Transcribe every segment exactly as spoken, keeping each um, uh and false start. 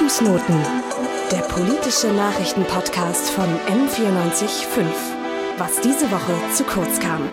Fußnoten, der politische Nachrichtenpodcast von M vierundneunzig Komma fünf. Was diese Woche zu kurz kam.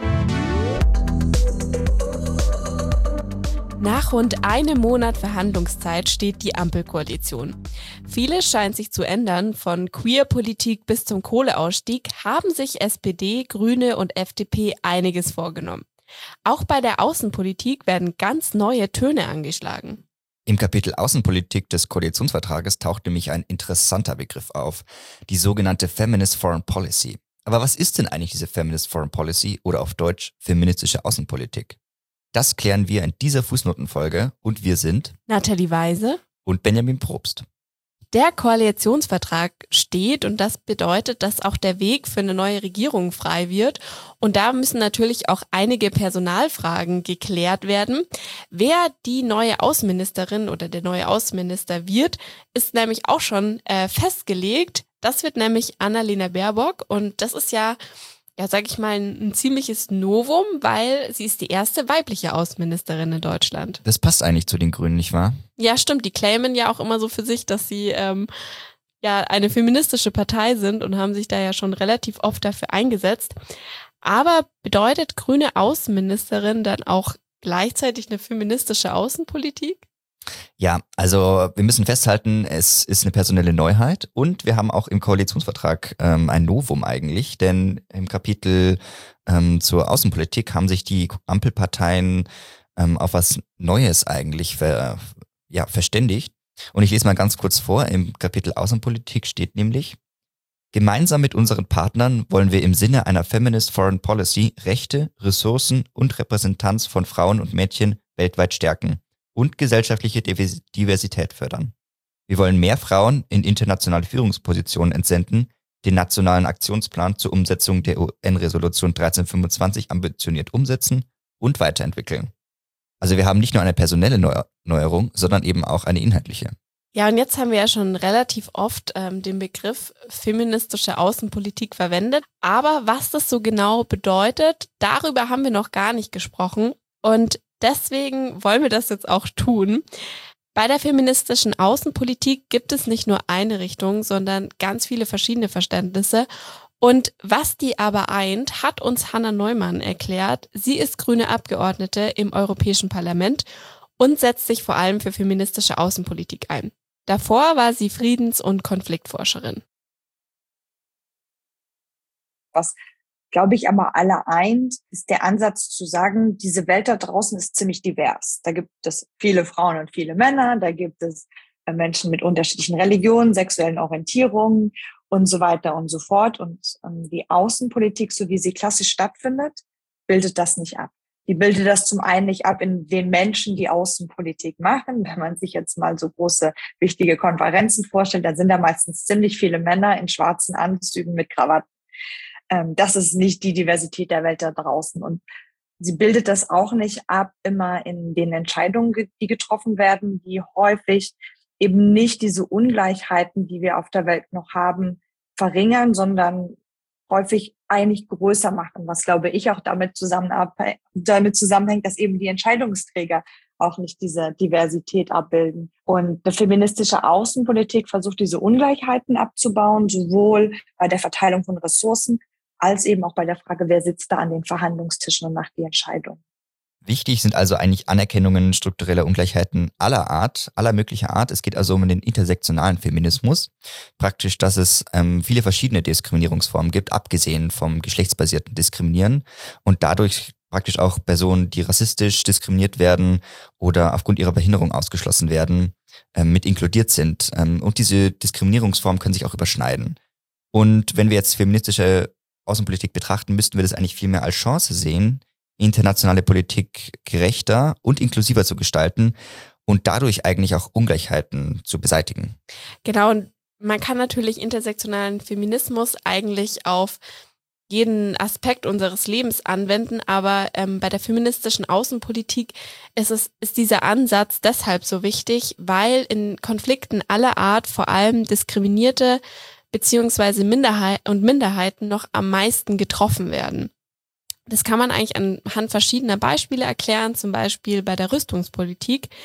Nach rund einem Monat Verhandlungszeit steht die Ampelkoalition. Vieles scheint sich zu ändern, von Queerpolitik bis zum Kohleausstieg haben sich S P D, Grüne und F D P einiges vorgenommen. Auch bei der Außenpolitik werden ganz neue Töne angeschlagen. Im Kapitel Außenpolitik des Koalitionsvertrages taucht nämlich ein interessanter Begriff auf, die sogenannte Feminist Foreign Policy. Aber was ist denn eigentlich diese Feminist Foreign Policy oder auf Deutsch feministische Außenpolitik? Das klären wir in dieser Fußnotenfolge und wir sind Nathalie Weise und Benjamin Probst. Der Koalitionsvertrag steht und das bedeutet, dass auch der Weg für eine neue Regierung frei wird. Und da müssen natürlich auch einige Personalfragen geklärt werden. Wer die neue Außenministerin oder der neue Außenminister wird, ist nämlich auch schon äh, festgelegt. Das wird nämlich Annalena Baerbock und das ist ja, ja, sag ich mal, ein, ein ziemliches Novum, weil sie ist die erste weibliche Außenministerin in Deutschland. Das passt eigentlich zu den Grünen, nicht wahr? Ja, stimmt. Die claimen ja auch immer so für sich, dass sie ähm, ja eine feministische Partei sind und haben sich da ja schon relativ oft dafür eingesetzt. Aber bedeutet grüne Außenministerin dann auch gleichzeitig eine feministische Außenpolitik? Ja, also wir müssen festhalten, es ist eine personelle Neuheit und wir haben auch im Koalitionsvertrag ähm, ein Novum eigentlich, denn im Kapitel ähm, zur Außenpolitik haben sich die Ampelparteien ähm, auf was Neues eigentlich ver, ja, verständigt. Und ich lese mal ganz kurz vor, im Kapitel Außenpolitik steht nämlich: Gemeinsam mit unseren Partnern wollen wir im Sinne einer Feminist Foreign Policy Rechte, Ressourcen und Repräsentanz von Frauen und Mädchen weltweit stärken und gesellschaftliche Diversität fördern. Wir wollen mehr Frauen in internationale Führungspositionen entsenden, den nationalen Aktionsplan zur Umsetzung der U N-Resolution dreizehn fünfundzwanzig ambitioniert umsetzen und weiterentwickeln. Also wir haben nicht nur eine personelle Neu- Neuerung, sondern eben auch eine inhaltliche. Ja, und jetzt haben wir ja schon relativ oft ähm, den Begriff feministische Außenpolitik verwendet. Aber was das so genau bedeutet, darüber haben wir noch gar nicht gesprochen. Und deswegen wollen wir das jetzt auch tun. Bei der feministischen Außenpolitik gibt es nicht nur eine Richtung, sondern ganz viele verschiedene Verständnisse. Und was die aber eint, hat uns Hanna Neumann erklärt. Sie ist grüne Abgeordnete im Europäischen Parlament und setzt sich vor allem für feministische Außenpolitik ein. Davor war sie Friedens- und Konfliktforscherin. Was, glaube ich, aber alle eint, ist der Ansatz zu sagen, diese Welt da draußen ist ziemlich divers. Da gibt es viele Frauen und viele Männer, da gibt es Menschen mit unterschiedlichen Religionen, sexuellen Orientierungen und so weiter und so fort. Und ähm, die Außenpolitik, so wie sie klassisch stattfindet, bildet das nicht ab. Die bildet das zum einen nicht ab in den Menschen, die Außenpolitik machen. Wenn man sich jetzt mal so große, wichtige Konferenzen vorstellt, dann sind da meistens ziemlich viele Männer in schwarzen Anzügen mit Krawatten. Ähm, das ist nicht die Diversität der Welt da draußen. Und sie bildet das auch nicht ab immer in den Entscheidungen, die getroffen werden, die häufig eben nicht diese Ungleichheiten, die wir auf der Welt noch haben, verringern, sondern häufig eigentlich größer machen, was, glaube ich, auch damit, zusammen, damit zusammenhängt, dass eben die Entscheidungsträger auch nicht diese Diversität abbilden. Und eine feministische Außenpolitik versucht, diese Ungleichheiten abzubauen, sowohl bei der Verteilung von Ressourcen als eben auch bei der Frage, wer sitzt da an den Verhandlungstischen und macht die Entscheidung. Wichtig sind also eigentlich Anerkennungen struktureller Ungleichheiten aller Art, aller möglicher Art. Es geht also um den intersektionalen Feminismus. Praktisch, dass es ähm, viele verschiedene Diskriminierungsformen gibt, abgesehen vom geschlechtsbasierten Diskriminieren und dadurch praktisch auch Personen, die rassistisch diskriminiert werden oder aufgrund ihrer Behinderung ausgeschlossen werden, ähm, mit inkludiert sind. Ähm, und diese Diskriminierungsformen können sich auch überschneiden. Und wenn wir jetzt feministische Außenpolitik betrachten, müssten wir das eigentlich viel mehr als Chance sehen, internationale Politik gerechter und inklusiver zu gestalten und dadurch eigentlich auch Ungleichheiten zu beseitigen. Genau, und man kann natürlich intersektionalen Feminismus eigentlich auf jeden Aspekt unseres Lebens anwenden, aber ähm, bei der feministischen Außenpolitik ist es ist dieser Ansatz deshalb so wichtig, weil in Konflikten aller Art vor allem diskriminierte beziehungsweise Minderheit und Minderheiten noch am meisten getroffen werden. Das kann man eigentlich anhand verschiedener Beispiele erklären, zum Beispiel bei der Rüstungspolitik.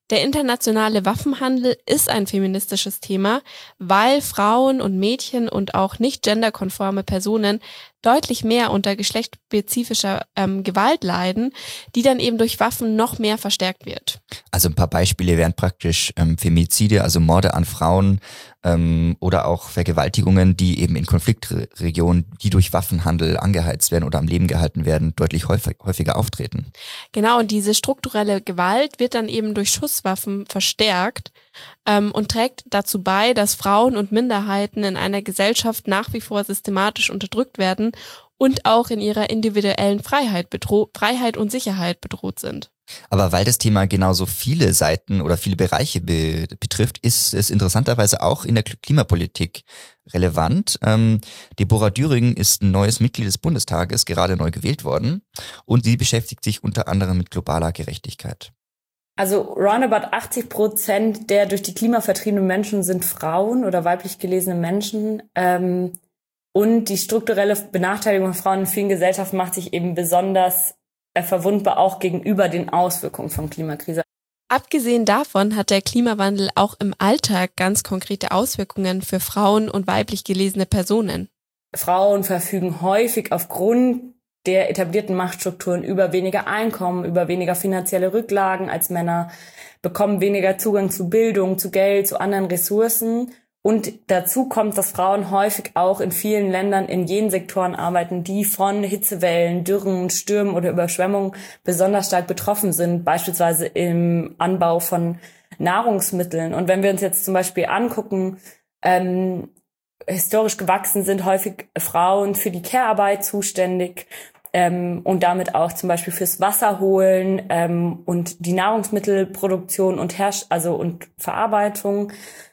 Der internationale Waffenhandel ist ein feministisches Thema, weil Frauen und Mädchen und auch nicht genderkonforme Personen deutlich mehr unter geschlechtsspezifischer ähm, Gewalt leiden, die dann eben durch Waffen noch mehr verstärkt wird. Also ein paar Beispiele wären praktisch ähm, Femizide, also Morde an Frauen ähm, oder auch Vergewaltigungen, die eben in Konfliktregionen, die durch Waffenhandel angeheizt werden oder am Leben gehalten werden, deutlich häufig, häufiger auftreten. Genau, und diese strukturelle Gewalt wird dann eben durch Schusswaffen verstärkt ähm, und trägt dazu bei, dass Frauen und Minderheiten in einer Gesellschaft nach wie vor systematisch unterdrückt werden und auch in ihrer individuellen Freiheit, bedroht, Freiheit und Sicherheit bedroht sind. Aber weil das Thema genauso viele Seiten oder viele Bereiche be- betrifft, ist es interessanterweise auch in der Klimapolitik relevant. Ähm, Deborah Düring ist ein neues Mitglied des Bundestages, gerade neu gewählt worden, und sie beschäftigt sich unter anderem mit globaler Gerechtigkeit. Also roundabout achtzig Prozent der durch die Klima vertriebenen Menschen sind Frauen oder weiblich gelesene Menschen. Ähm, und die strukturelle Benachteiligung von Frauen in vielen Gesellschaften macht sich eben besonders äh, verwundbar auch gegenüber den Auswirkungen von Klimakrise. Abgesehen davon hat der Klimawandel auch im Alltag ganz konkrete Auswirkungen für Frauen und weiblich gelesene Personen. Frauen verfügen häufig aufgrund der etablierten Machtstrukturen über weniger Einkommen, über weniger finanzielle Rücklagen als Männer, bekommen weniger Zugang zu Bildung, zu Geld, zu anderen Ressourcen. Und dazu kommt, dass Frauen häufig auch in vielen Ländern in jenen Sektoren arbeiten, die von Hitzewellen, Dürren, Stürmen oder Überschwemmungen besonders stark betroffen sind, beispielsweise im Anbau von Nahrungsmitteln. Und wenn wir uns jetzt zum Beispiel angucken, ähm, historisch gewachsen sind häufig Frauen für die Care-Arbeit zuständig, Ähm, und damit auch zum Beispiel fürs Wasserholen ähm, und die Nahrungsmittelproduktion und Herst- also und Verarbeitung.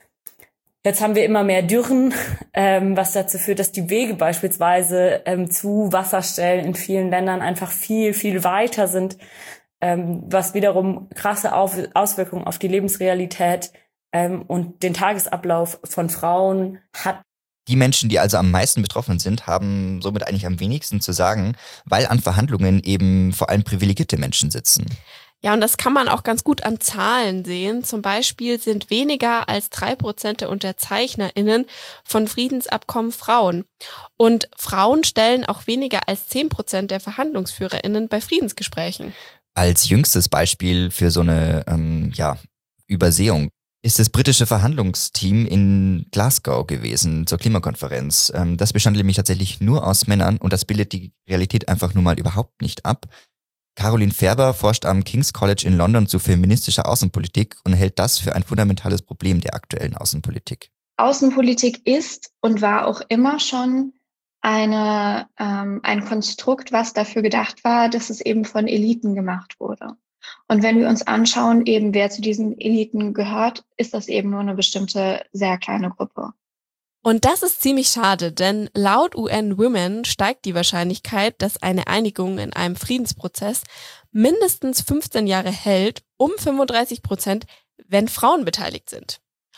Jetzt haben wir immer mehr Dürren, ähm, was dazu führt, dass die Wege beispielsweise ähm, zu Wasserstellen in vielen Ländern einfach viel, viel weiter sind, ähm, was wiederum krasse Auf- Auswirkungen auf die Lebensrealität ähm, und den Tagesablauf von Frauen hat. Die Menschen, die also am meisten betroffen sind, haben somit eigentlich am wenigsten zu sagen, weil an Verhandlungen eben vor allem privilegierte Menschen sitzen. Ja, und das kann man auch ganz gut an Zahlen sehen. Zum Beispiel sind weniger als drei Prozent der UnterzeichnerInnen von Friedensabkommen Frauen. Und Frauen stellen auch weniger als zehn Prozent der VerhandlungsführerInnen bei Friedensgesprächen. Als jüngstes Beispiel für so eine ähm, ja, Übersehung ist das britische Verhandlungsteam in Glasgow gewesen zur Klimakonferenz. Ähm, das bestand nämlich tatsächlich nur aus Männern und das bildet die Realität einfach nun mal überhaupt nicht ab. Caroline Färber forscht am King's College in London zu feministischer Außenpolitik und hält das für ein fundamentales Problem der aktuellen Außenpolitik. Außenpolitik ist und war auch immer schon eine, ähm, ein Konstrukt, was dafür gedacht war, dass es eben von Eliten gemacht wurde. Und wenn wir uns anschauen, eben wer zu diesen Eliten gehört, ist das eben nur eine bestimmte, sehr kleine Gruppe. Und das ist ziemlich schade, denn laut U N Women steigt die Wahrscheinlichkeit, dass eine Einigung in einem Friedensprozess mindestens fünfzehn Jahre hält, um fünfunddreißig Prozent, wenn Frauen beteiligt sind.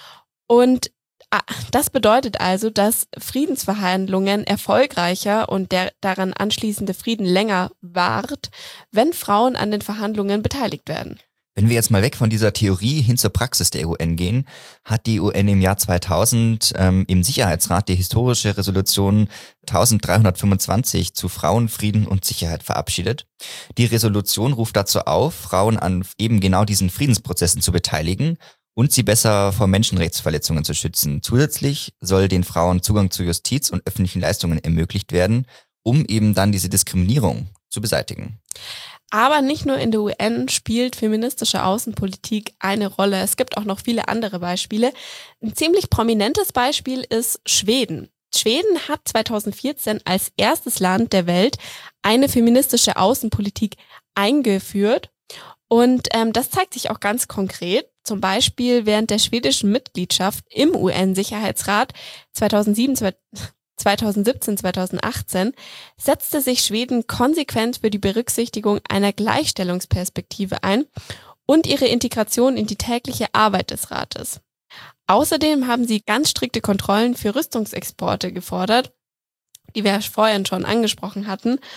Und das bedeutet also, dass Friedensverhandlungen erfolgreicher und der daran anschließende Frieden länger währt, wenn Frauen an den Verhandlungen beteiligt werden. Wenn wir jetzt mal weg von dieser Theorie hin zur Praxis der U N gehen, hat die U N im Jahr zweitausend ähm, im Sicherheitsrat die historische Resolution dreizehnhundertfünfundzwanzig zu Frauen, Frieden und Sicherheit verabschiedet. Die Resolution ruft dazu auf, Frauen an eben genau diesen Friedensprozessen zu beteiligen und sie besser vor Menschenrechtsverletzungen zu schützen. Zusätzlich soll den Frauen Zugang zu Justiz und öffentlichen Leistungen ermöglicht werden, um eben dann diese Diskriminierung zu beseitigen. Aber nicht nur in der U N spielt feministische Außenpolitik eine Rolle. Es gibt auch noch viele andere Beispiele. Ein ziemlich prominentes Beispiel ist Schweden. Schweden hat zweitausendvierzehn als erstes Land der Welt eine feministische Außenpolitik eingeführt. Und ähm, das zeigt sich auch ganz konkret. Zum Beispiel während der schwedischen Mitgliedschaft im U N-Sicherheitsrat zweitausendsieben, zweitausendsiebzehn, zweitausendachtzehn setzte sich Schweden konsequent für die Berücksichtigung einer Gleichstellungsperspektive ein und ihre Integration in die tägliche Arbeit des Rates. Außerdem haben sie ganz strikte Kontrollen für Rüstungsexporte gefordert, die wir vorhin schon angesprochen hatten.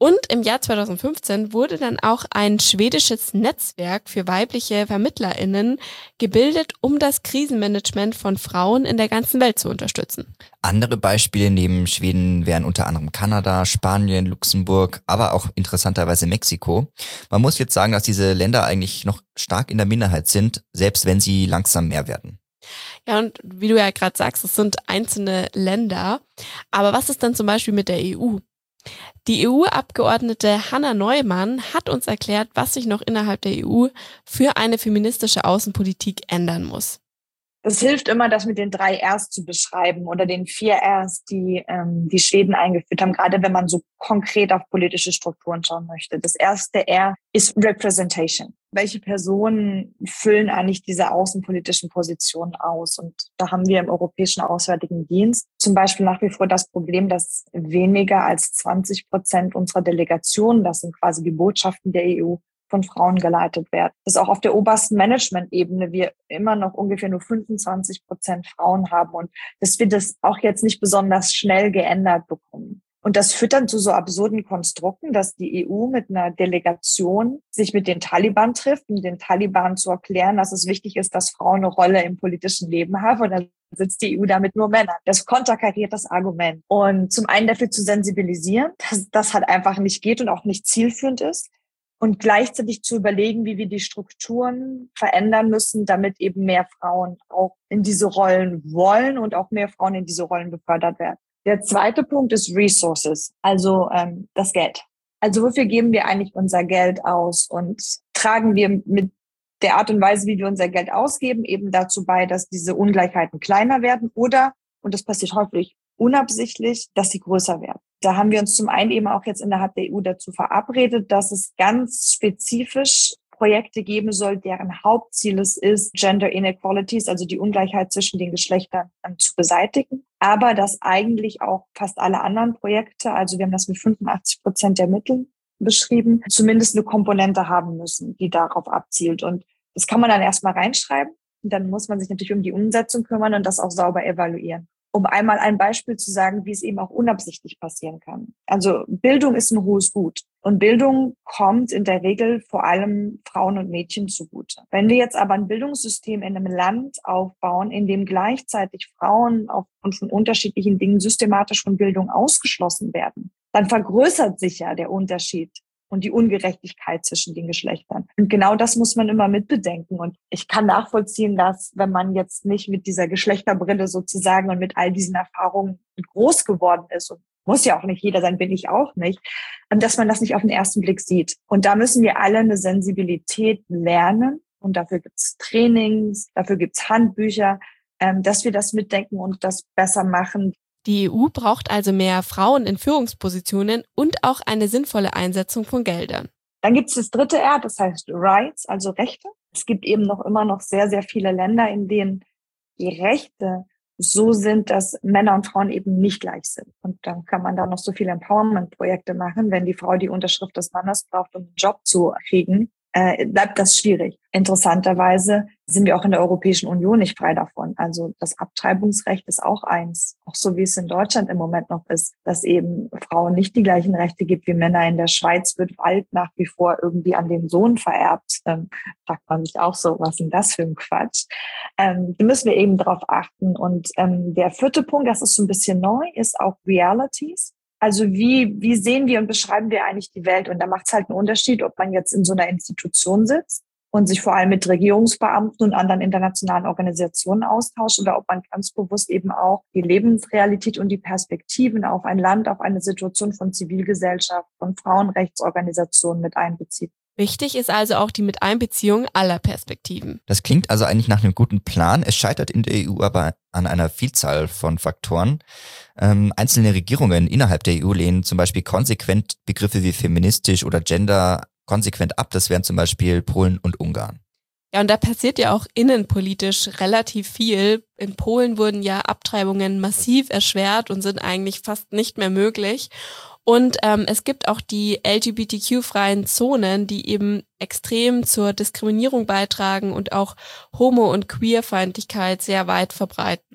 Und im Jahr zweitausendfünfzehn wurde dann auch ein schwedisches Netzwerk für weibliche VermittlerInnen gebildet, um das Krisenmanagement von Frauen in der ganzen Welt zu unterstützen. Andere Beispiele neben Schweden wären unter anderem Kanada, Spanien, Luxemburg, aber auch interessanterweise Mexiko. Man muss jetzt sagen, dass diese Länder eigentlich noch stark in der Minderheit sind, selbst wenn sie langsam mehr werden. Ja, und wie du ja gerade sagst, es sind einzelne Länder. Aber was ist dann zum Beispiel mit der E U? Die E U-Abgeordnete Hanna Neumann hat uns erklärt, was sich noch innerhalb der E U für eine feministische Außenpolitik ändern muss. Das hilft immer, das mit den drei Rs zu beschreiben oder den vier Rs, die ähm, die Schweden eingeführt haben, gerade wenn man so konkret auf politische Strukturen schauen möchte. Das erste R ist Representation. Welche Personen füllen eigentlich diese außenpolitischen Positionen aus? Und da haben wir im Europäischen Auswärtigen Dienst zum Beispiel nach wie vor das Problem, dass weniger als zwanzig Prozent unserer Delegationen, das sind quasi die Botschaften der E U, von Frauen geleitet werden. Dass auch auf der obersten Management-Ebene wir immer noch ungefähr nur fünfundzwanzig Prozent Frauen haben und dass wir das auch jetzt nicht besonders schnell geändert bekommen. Und das führt dann zu so absurden Konstrukten, dass die E U mit einer Delegation sich mit den Taliban trifft, um den Taliban zu erklären, dass es wichtig ist, dass Frauen eine Rolle im politischen Leben haben. Und dann sitzt die E U da mit nur Männern. Das konterkariert das Argument. Und zum einen dafür zu sensibilisieren, dass das halt einfach nicht geht und auch nicht zielführend ist. Und gleichzeitig zu überlegen, wie wir die Strukturen verändern müssen, damit eben mehr Frauen auch in diese Rollen wollen und auch mehr Frauen in diese Rollen befördert werden. Der zweite Punkt ist Resources, also ähm, das Geld. Also wofür geben wir eigentlich unser Geld aus und tragen wir mit der Art und Weise, wie wir unser Geld ausgeben, eben dazu bei, dass diese Ungleichheiten kleiner werden oder, und das passiert häufig unabsichtlich, dass sie größer werden. Da haben wir uns zum einen eben auch jetzt innerhalb der E U dazu verabredet, dass es ganz spezifisch Projekte geben soll, deren Hauptziel es ist, Gender Inequalities, also die Ungleichheit zwischen den Geschlechtern, zu beseitigen. Aber dass eigentlich auch fast alle anderen Projekte, also wir haben das mit fünfundachtzig Prozent der Mittel beschrieben, zumindest eine Komponente haben müssen, die darauf abzielt. Und das kann man dann erstmal reinschreiben. Und dann muss man sich natürlich um die Umsetzung kümmern und das auch sauber evaluieren. Um einmal ein Beispiel zu sagen, wie es eben auch unabsichtlich passieren kann. Also Bildung ist ein hohes Gut. Und Bildung kommt in der Regel vor allem Frauen und Mädchen zugute. Wenn wir jetzt aber ein Bildungssystem in einem Land aufbauen, in dem gleichzeitig Frauen aufgrund von unterschiedlichen Dingen systematisch von Bildung ausgeschlossen werden, dann vergrößert sich ja der Unterschied und die Ungerechtigkeit zwischen den Geschlechtern. Und genau das muss man immer mitbedenken. Und ich kann nachvollziehen, dass wenn man jetzt nicht mit dieser Geschlechterbrille sozusagen und mit all diesen Erfahrungen groß geworden ist, und muss ja auch nicht jeder sein, bin ich auch nicht, dass man das nicht auf den ersten Blick sieht. Und da müssen wir alle eine Sensibilität lernen. Und dafür gibt's Trainings, dafür gibt's Handbücher, dass wir das mitdenken und das besser machen. Die E U braucht also mehr Frauen in Führungspositionen und auch eine sinnvolle Einsetzung von Geldern. Dann gibt es das dritte R, das heißt Rights, also Rechte. Es gibt eben noch immer noch sehr, sehr viele Länder, in denen die Rechte so sind, dass Männer und Frauen eben nicht gleich sind. Und dann kann man da noch so viele Empowerment-Projekte machen. Wenn die Frau die Unterschrift des Mannes braucht, um einen Job zu kriegen, äh, bleibt das schwierig. Interessanterweise sind wir auch in der Europäischen Union nicht frei davon. Also das Abtreibungsrecht ist auch eins, auch so wie es in Deutschland im Moment noch ist, dass eben Frauen nicht die gleichen Rechte gibt wie Männer. In der Schweiz wird Wald nach wie vor irgendwie an den Sohn vererbt. Ähm, fragt man sich auch so, was ist denn das für ein Quatsch? Ähm, da müssen wir eben drauf achten. Und ähm, der vierte Punkt, das ist so ein bisschen neu, ist auch Realities. Also wie wie sehen wir und beschreiben wir eigentlich die Welt? Und da macht es halt einen Unterschied, ob man jetzt in so einer Institution sitzt und sich vor allem mit Regierungsbeamten und anderen internationalen Organisationen austauscht oder ob man ganz bewusst eben auch die Lebensrealität und die Perspektiven auf ein Land, auf eine Situation von Zivilgesellschaft, von Frauenrechtsorganisationen mit einbezieht. Wichtig ist also auch die Miteinbeziehung aller Perspektiven. Das klingt also eigentlich nach einem guten Plan. Es scheitert in der E U aber an einer Vielzahl von Faktoren. Ähm, einzelne Regierungen innerhalb der E U lehnen zum Beispiel konsequent Begriffe wie feministisch oder Gender konsequent ab. Das wären zum Beispiel Polen und Ungarn. Ja, und da passiert ja auch innenpolitisch relativ viel. In Polen wurden ja Abtreibungen massiv erschwert und sind eigentlich fast nicht mehr möglich. Und ähm, es gibt auch die L G B T Q-freien Zonen, die eben extrem zur Diskriminierung beitragen und auch Homo- und Queerfeindlichkeit sehr weit verbreiten.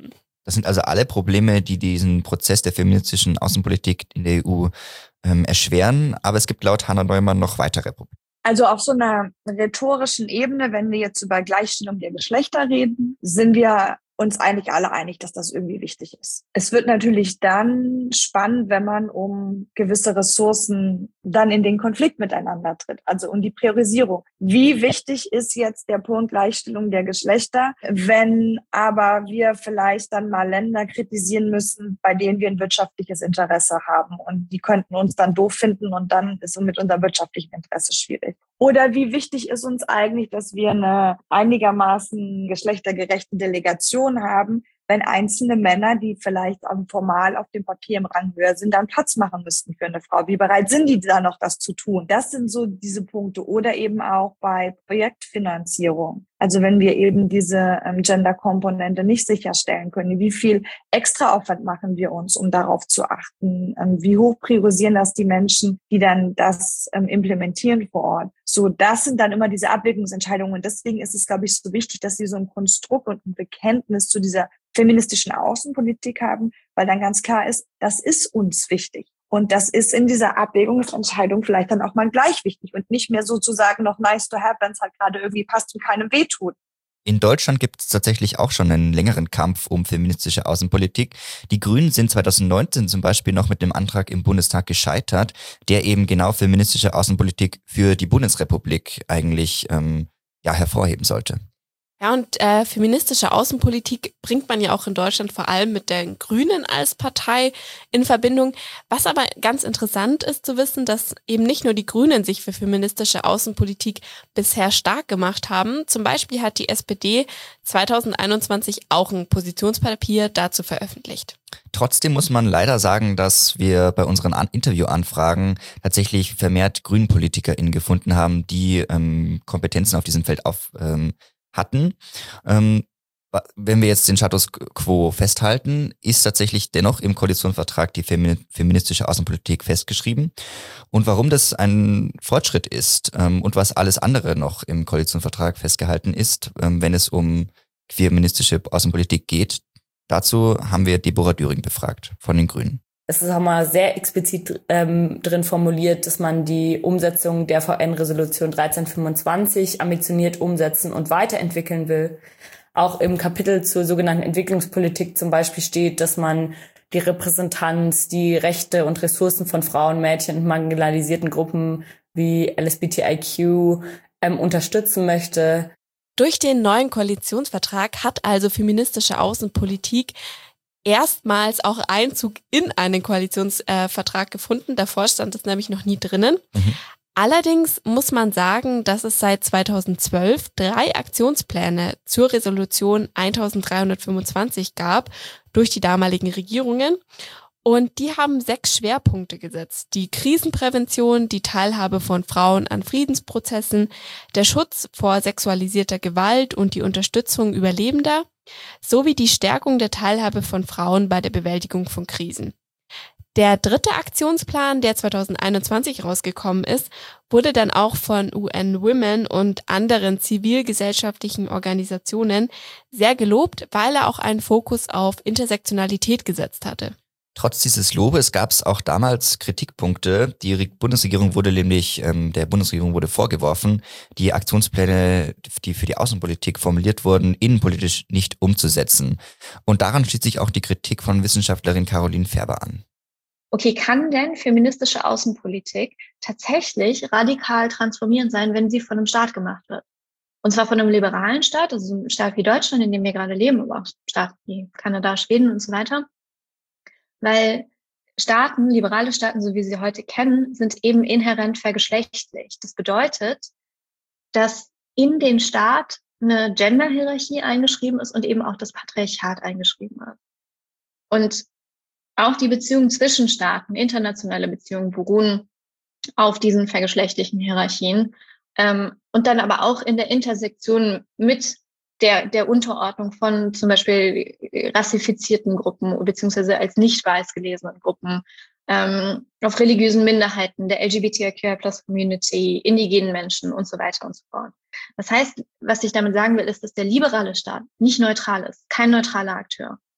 Das sind also alle Probleme, die diesen Prozess der feministischen Außenpolitik in der E U ähm, erschweren. Aber es gibt laut Hannah Neumann noch weitere Probleme. Also auf so einer rhetorischen Ebene, wenn wir jetzt über Gleichstellung der Geschlechter reden, sind wir uns eigentlich alle einig, dass das irgendwie wichtig ist. Es wird natürlich dann spannend, wenn man um gewisse Ressourcen dann in den Konflikt miteinander tritt, also um die Priorisierung. Wie wichtig ist jetzt der Punkt Gleichstellung der Geschlechter, wenn aber wir vielleicht dann mal Länder kritisieren müssen, bei denen wir ein wirtschaftliches Interesse haben und die könnten uns dann doof finden und dann ist es mit unserem wirtschaftlichen Interesse schwierig. Oder wie wichtig ist uns eigentlich, dass wir eine einigermaßen geschlechtergerechte Delegation haben, wenn einzelne Männer, die vielleicht formal auf dem Papier im Rang höher sind, dann Platz machen müssten für eine Frau. Wie bereit sind die da noch, das zu tun? Das sind so diese Punkte. Oder eben auch bei Projektfinanzierung. Also wenn wir eben diese ähm, Gender-Komponente nicht sicherstellen können, wie viel Extraaufwand machen wir uns, um darauf zu achten? Ähm, wie hoch priorisieren das die Menschen, die dann das ähm, implementieren vor Ort? So, das sind dann immer diese Abwägungsentscheidungen. Und deswegen ist es, glaube ich, so wichtig, dass sie so ein Konstrukt und ein Bekenntnis zu dieser feministischen Außenpolitik haben, weil dann ganz klar ist, das ist uns wichtig. Und das ist in dieser Abwägungsentscheidung vielleicht dann auch mal gleich wichtig und nicht mehr sozusagen noch nice to have, wenn es halt gerade irgendwie passt und keinem wehtut. In Deutschland gibt es tatsächlich auch schon einen längeren Kampf um feministische Außenpolitik. Die Grünen sind zwanzig neunzehn zum Beispiel noch mit dem Antrag im Bundestag gescheitert, der eben genau feministische Außenpolitik für die Bundesrepublik eigentlich ähm, ja hervorheben sollte. Ja, und äh, feministische Außenpolitik bringt man ja auch in Deutschland vor allem mit den Grünen als Partei in Verbindung. Was aber ganz interessant ist zu wissen, dass eben nicht nur die Grünen sich für feministische Außenpolitik bisher stark gemacht haben. Zum Beispiel hat die S P D zwanzig einundzwanzig auch ein Positionspapier dazu veröffentlicht. Trotzdem muss man leider sagen, dass wir bei unseren An- Interviewanfragen tatsächlich vermehrt GrünenpolitikerInnen gefunden haben, die ähm, Kompetenzen auf diesem Feld auf ähm, hatten. Ähm, wenn wir jetzt den Status quo festhalten, ist tatsächlich dennoch im Koalitionsvertrag die femi- feministische Außenpolitik festgeschrieben. Und warum das ein Fortschritt ist ähm, und was alles andere noch im Koalitionsvertrag festgehalten ist, ähm, wenn es um feministische Außenpolitik geht, dazu haben wir Deborah Düring befragt von den Grünen. Es ist auch mal sehr explizit ähm, drin formuliert, dass man die Umsetzung der V N-Resolution dreizehn fünfundzwanzig ambitioniert umsetzen und weiterentwickeln will. Auch im Kapitel zur sogenannten Entwicklungspolitik zum Beispiel steht, dass man die Repräsentanz, die Rechte und Ressourcen von Frauen, Mädchen und marginalisierten Gruppen wie L S B T I Q ähm, unterstützen möchte. Durch den neuen Koalitionsvertrag hat also feministische Außenpolitik erstmals auch Einzug in einen Koalitionsvertrag äh, gefunden. Davor stand es nämlich noch nie drinnen. Mhm. Allerdings muss man sagen, dass es seit zweitausendzwölf drei Aktionspläne zur Resolution eintausenddreihundertfünfundzwanzig gab durch die damaligen Regierungen. Und die haben sechs Schwerpunkte gesetzt. Die Krisenprävention, die Teilhabe von Frauen an Friedensprozessen, der Schutz vor sexualisierter Gewalt und die Unterstützung Überlebender, sowie die Stärkung der Teilhabe von Frauen bei der Bewältigung von Krisen. Der dritte Aktionsplan, der zwanzig einundzwanzig rausgekommen ist, wurde dann auch von U N Women und anderen zivilgesellschaftlichen Organisationen sehr gelobt, weil er auch einen Fokus auf Intersektionalität gesetzt hatte. Trotz dieses Lobes gab es auch damals Kritikpunkte. Die Re- Bundesregierung wurde nämlich, ähm, der Bundesregierung wurde vorgeworfen, die Aktionspläne, die für die Außenpolitik formuliert wurden, innenpolitisch nicht umzusetzen. Und daran schließt sich auch die Kritik von Wissenschaftlerin Caroline Färber an. Okay, kann denn feministische Außenpolitik tatsächlich radikal transformierend sein, wenn sie von einem Staat gemacht wird? Und zwar von einem liberalen Staat, also so einem Staat wie Deutschland, in dem wir gerade leben, aber auch Staaten wie Kanada, Schweden und so weiter. Weil Staaten, liberale Staaten, so wie sie heute kennen, sind eben inhärent vergeschlechtlich. Das bedeutet, dass in den Staat eine Gender-Hierarchie eingeschrieben ist und eben auch das Patriarchat eingeschrieben wird. Und auch die Beziehungen zwischen Staaten, internationale Beziehungen, beruhen auf diesen vergeschlechtlichen Hierarchien. Ähm, und dann aber auch in der Intersektion mit der, der Unterordnung von zum Beispiel rassifizierten Gruppen beziehungsweise als nicht weiß gelesenen Gruppen, ähm, auf religiösen Minderheiten, der L G B T I Q plus Community, indigenen Menschen und so weiter und so fort. Das heißt, was ich damit sagen will, ist, dass der liberale Staat nicht neutral ist, kein neutraler Akteur.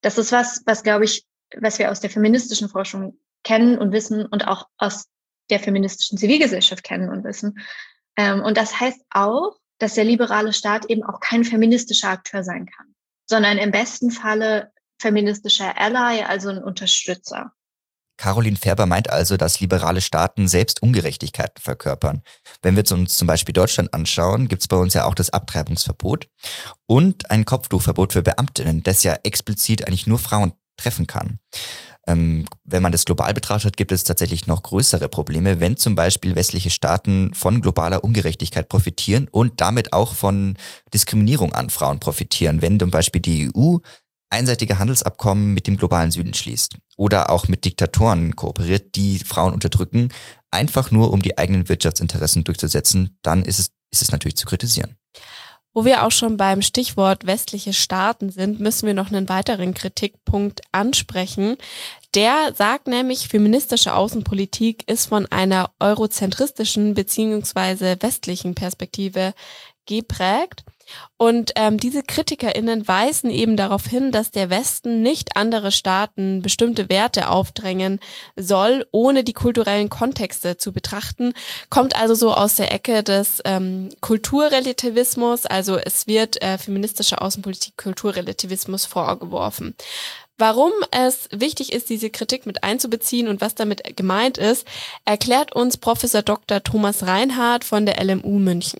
Das ist was, was, glaube ich, was wir aus der feministischen Forschung kennen und wissen und auch aus der feministischen Zivilgesellschaft kennen und wissen. Ähm, und das heißt auch, dass der liberale Staat eben auch kein feministischer Akteur sein kann, sondern im besten Falle feministischer Ally, also ein Unterstützer. Caroline Färber meint also, dass liberale Staaten selbst Ungerechtigkeiten verkörpern. Wenn wir uns zum Beispiel Deutschland anschauen, gibt es bei uns ja auch das Abtreibungsverbot und ein Kopftuchverbot für Beamtinnen, das ja explizit eigentlich nur Frauen treffen kann. Ähm, wenn man das global betrachtet, gibt es tatsächlich noch größere Probleme, wenn zum Beispiel westliche Staaten von globaler Ungerechtigkeit profitieren und damit auch von Diskriminierung an Frauen profitieren, wenn zum Beispiel die E U einseitige Handelsabkommen mit dem globalen Süden schließt oder auch mit Diktatoren kooperiert, die Frauen unterdrücken, einfach nur um die eigenen Wirtschaftsinteressen durchzusetzen, dann ist es, ist es natürlich zu kritisieren. Wo wir auch schon beim Stichwort westliche Staaten sind, müssen wir noch einen weiteren Kritikpunkt ansprechen. Der sagt nämlich, feministische Außenpolitik ist von einer eurozentristischen bzw. westlichen Perspektive geprägt. Und ähm, diese KritikerInnen weisen eben darauf hin, dass der Westen nicht andere Staaten bestimmte Werte aufdrängen soll, ohne die kulturellen Kontexte zu betrachten. Kommt also so aus der Ecke des ähm, Kulturrelativismus, also es wird äh, feministische Außenpolitik Kulturrelativismus vorgeworfen. Warum es wichtig ist, diese Kritik mit einzubeziehen und was damit gemeint ist, erklärt uns Professor Doktor Thomas Reinhardt von der L M U München.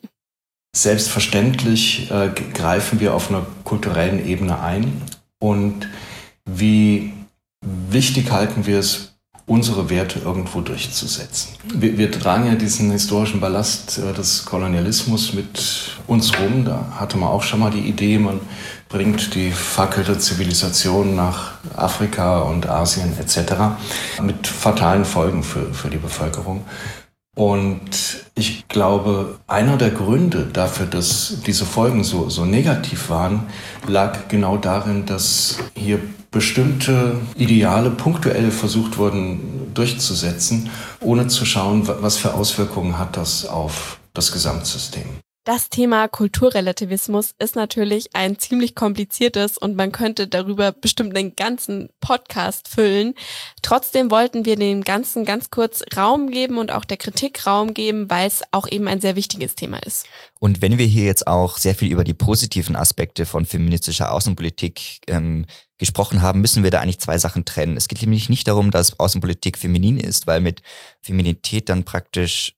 Selbstverständlich äh, greifen wir auf einer kulturellen Ebene ein. Und wie wichtig halten wir es, unsere Werte irgendwo durchzusetzen? Wir, wir tragen ja diesen historischen Ballast äh, des Kolonialismus mit uns rum. Da hatte man auch schon mal die Idee, man bringt die Fackel der Zivilisation nach Afrika und Asien et cetera mit fatalen Folgen für, für die Bevölkerung. Und ich glaube, einer der Gründe dafür, dass diese Folgen so, so negativ waren, lag genau darin, dass hier bestimmte Ideale punktuell versucht wurden durchzusetzen, ohne zu schauen, was für Auswirkungen hat das auf das Gesamtsystem. Das Thema Kulturrelativismus ist natürlich ein ziemlich kompliziertes und man könnte darüber bestimmt einen ganzen Podcast füllen. Trotzdem wollten wir dem Ganzen ganz kurz Raum geben und auch der Kritik Raum geben, weil es auch eben ein sehr wichtiges Thema ist. Und wenn wir hier jetzt auch sehr viel über die positiven Aspekte von feministischer Außenpolitik ähm, gesprochen haben, müssen wir da eigentlich zwei Sachen trennen. Es geht nämlich nicht darum, dass Außenpolitik feminin ist, weil mit Feminität dann praktisch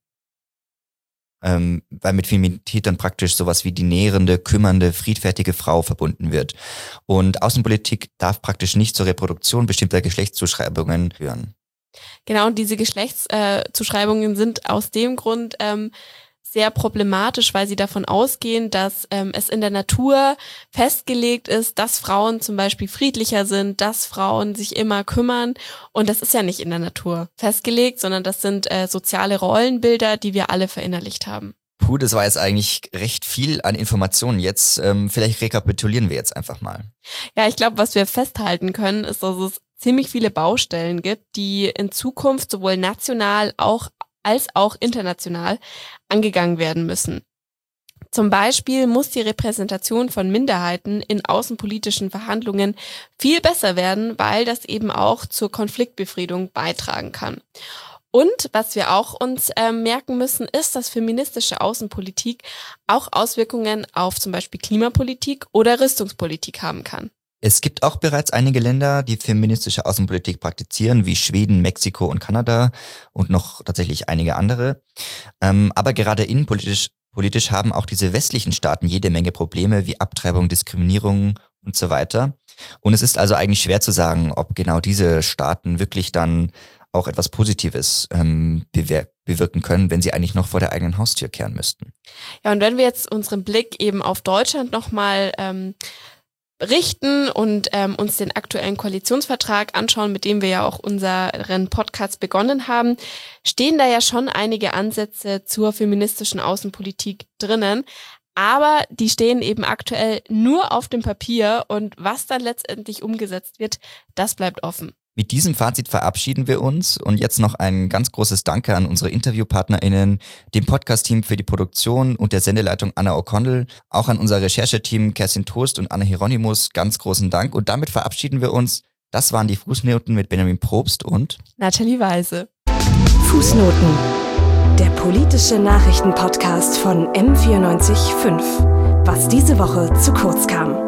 Ähm, weil mit Feminität dann praktisch sowas wie die nährende, kümmernde, friedfertige Frau verbunden wird. Und Außenpolitik darf praktisch nicht zur Reproduktion bestimmter Geschlechtszuschreibungen führen. Genau, und diese Geschlechtszuschreibungen äh, sind aus dem Grund ähm, sehr problematisch, weil sie davon ausgehen, dass ähm, es in der Natur festgelegt ist, dass Frauen zum Beispiel friedlicher sind, dass Frauen sich immer kümmern. Und das ist ja nicht in der Natur festgelegt, sondern das sind äh, soziale Rollenbilder, die wir alle verinnerlicht haben. Puh, das war jetzt eigentlich recht viel an Informationen jetzt. Ähm, vielleicht rekapitulieren wir jetzt einfach mal. Ja, ich glaube, was wir festhalten können, ist, dass es ziemlich viele Baustellen gibt, die in Zukunft sowohl national auch als auch international angegangen werden müssen. Zum Beispiel muss die Repräsentation von Minderheiten in außenpolitischen Verhandlungen viel besser werden, weil das eben auch zur Konfliktbefriedung beitragen kann. Und was wir auch uns äh, merken müssen, ist, dass feministische Außenpolitik auch Auswirkungen auf zum Beispiel Klimapolitik oder Rüstungspolitik haben kann. Es gibt auch bereits einige Länder, die feministische Außenpolitik praktizieren, wie Schweden, Mexiko und Kanada und noch tatsächlich einige andere. Ähm, aber gerade innenpolitisch politisch haben auch diese westlichen Staaten jede Menge Probleme wie Abtreibung, Diskriminierung und so weiter. Und es ist also eigentlich schwer zu sagen, ob genau diese Staaten wirklich dann auch etwas Positives ähm, bewir- bewirken können, wenn sie eigentlich noch vor der eigenen Haustür kehren müssten. Ja, und wenn wir jetzt unseren Blick eben auf Deutschland nochmal ähm, richten und ähm, uns den aktuellen Koalitionsvertrag anschauen, mit dem wir ja auch unseren Podcast begonnen haben, stehen da ja schon einige Ansätze zur feministischen Außenpolitik drinnen, aber die stehen eben aktuell nur auf dem Papier und was dann letztendlich umgesetzt wird, das bleibt offen. Mit diesem Fazit verabschieden wir uns und jetzt noch ein ganz großes Danke an unsere InterviewpartnerInnen, dem Podcast-Team für die Produktion und der Sendeleitung Anna O'Connell, auch an unser Rechercheteam Kerstin Toast und Anna Hieronymus ganz großen Dank und damit verabschieden wir uns. Das waren die Fußnoten mit Benjamin Probst und Nathalie Weise. Fußnoten, der politische Nachrichtenpodcast von M vierundneunzig Komma fünf. Was diese Woche zu kurz kam.